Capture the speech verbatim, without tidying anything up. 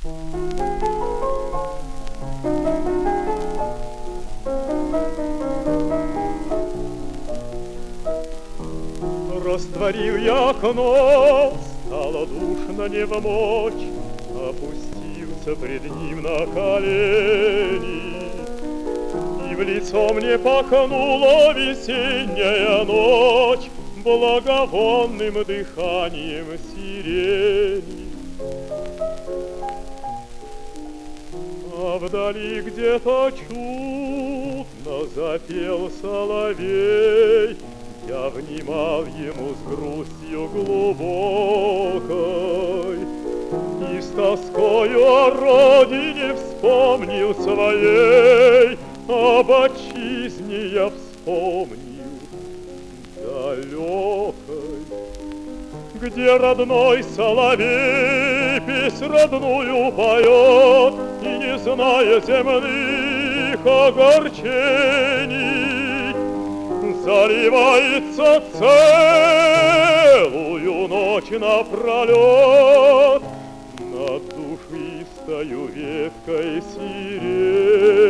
Растворил я окно, стало душно невмочь, опустился пред ним на колени, и в лицо мне пахнула весенняя ночь благовонным дыханием сирени. А вдали где-то чудно запел соловей, я внимал ему с грустью глубокой, и с тоскою о родине вспомнил своей, об отчизне я вспомнил далекой, где родной соловей песнь родную поет, и, не зная земных огорчений, заливается целую ночь напролет над душистою веткой сирени.